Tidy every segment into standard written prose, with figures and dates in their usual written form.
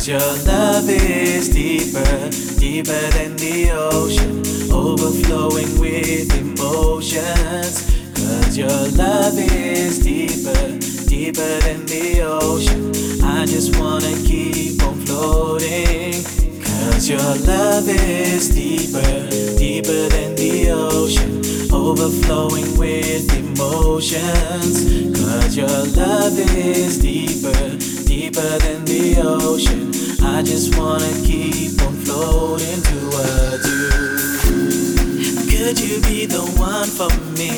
your love is deeper, deeper than the ocean, overflowing with emotions. 'Cause your love is deeper, deeper than the ocean. I just wanna keep on floating. 'Cause your love is deeper, deeper than the ocean, overflowing with emotions. 'Cause your love is deeper, deeper than the ocean. I just wanna keep on floating towards you. Could you be the one for me?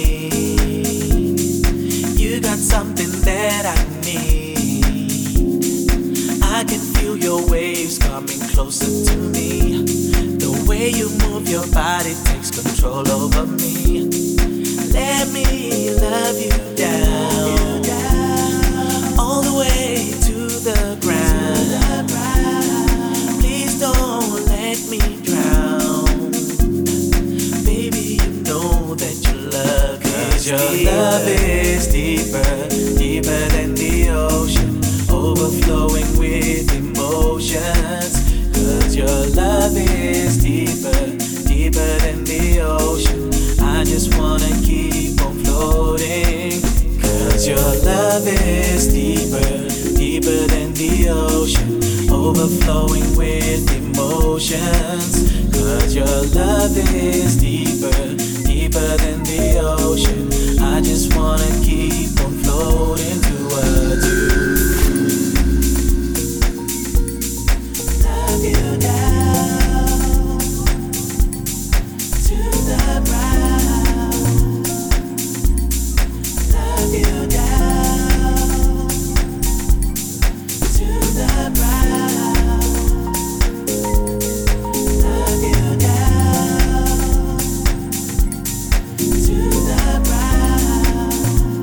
You got something that I need. I can feel your waves coming closer to me. The way you move your body takes control over me. Let me love you down, all the way to the ground. Please don't let me drown. Baby, you know that your love is deeper. Your love is deeper, deeper than the ocean, overflowing with emotions. 'Cause your love is deeper, deeper than the ocean. I just wanna keep on floating. 'Cause your love is deeper, deeper than the ocean, overflowing with emotions. 'Cause your love is deeper, deeper than the ocean. I just wanna keep on floating towards you. Love you down to the ground. Love you down to the ground. Love you down to the ground.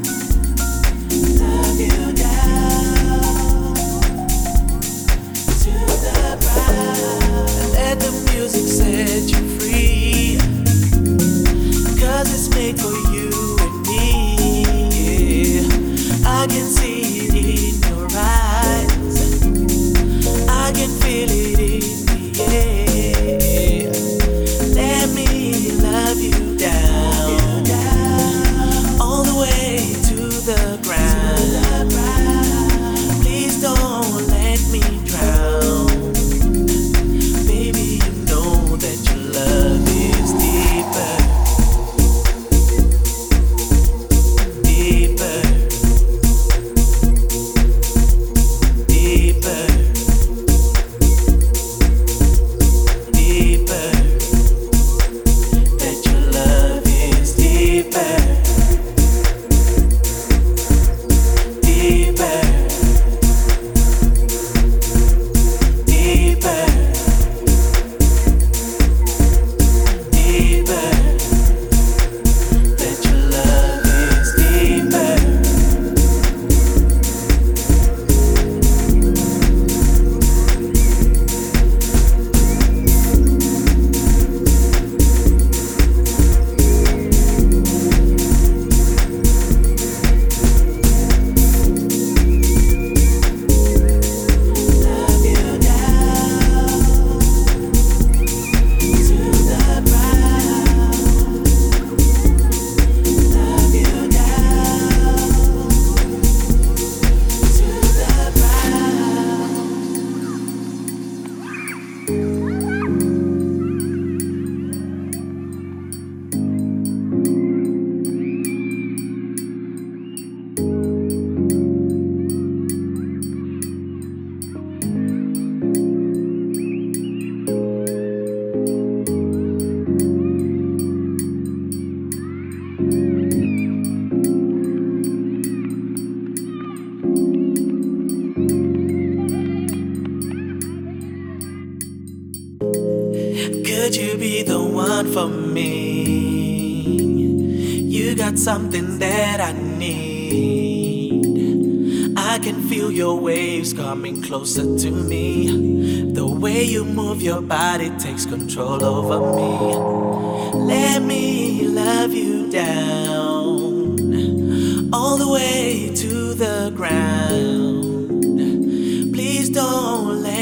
Love you down to the ground. Let the music set you free. 'Cause it's made for you and me. Yeah. I can see it in your eyes. I can feel it in the air. Let me love you down, all the way to the ground. Please don't let me drown. Baby, you know that your love is deeper, deeper, deeper, deeper. That your love is deeper, deeper, deeper, deeper. That your love is deeper. Love you down to the ground. Love you down to the ground. Could you be the one for me? You got something that I need. I can feel your waves coming closer to me. The way you move your body takes control over me. Let me love you down, all the way to the ground. Please don't let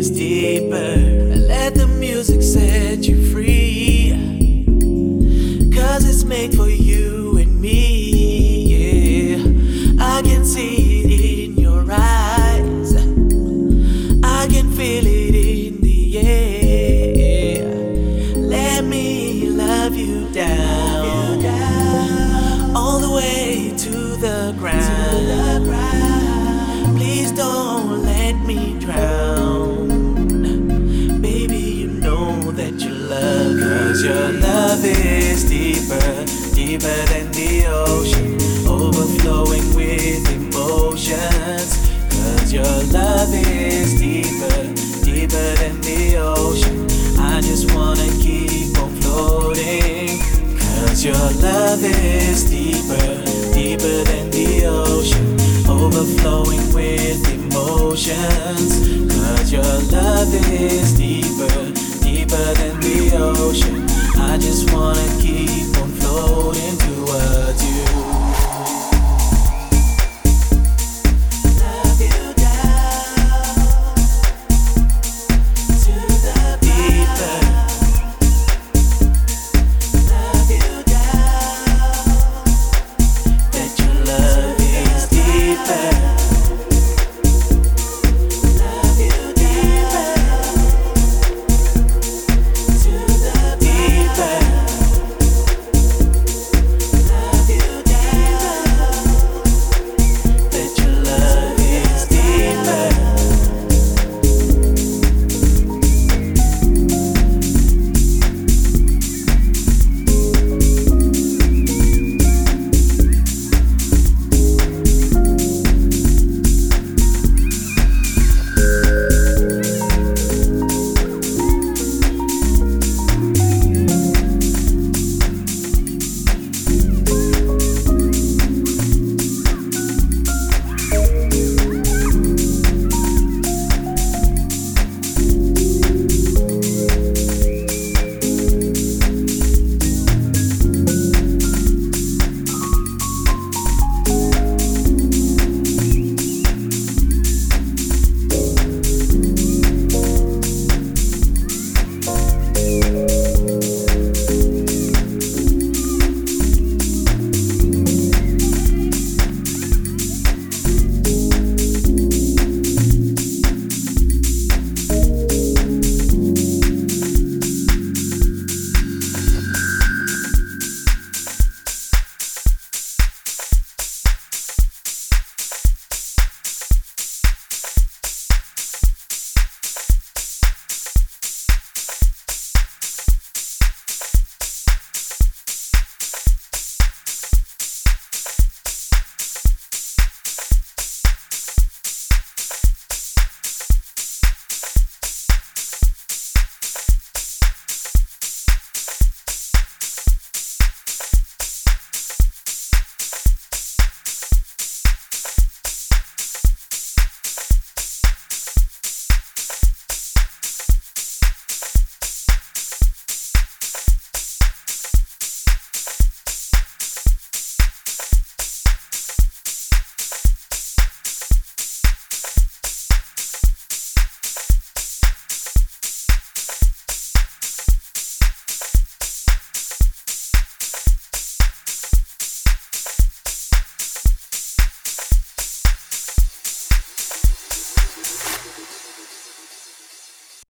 is deeper. Let the music set you free, 'cause it's made for you and me. Yeah, I can see it in your eyes, I can feel it in the air. Let me love you down, all the way to the ground. Please don't let me drown. Baby, you know that you love, 'cause your love is deeper, deeper than the ocean, overflowing with emotions. 'Cause your love is deeper, deeper than the ocean. I just wanna keep on floating. 'Cause your love is deeper, deeper than the ocean, overflowing with emotions. 'Cause your love is deeper.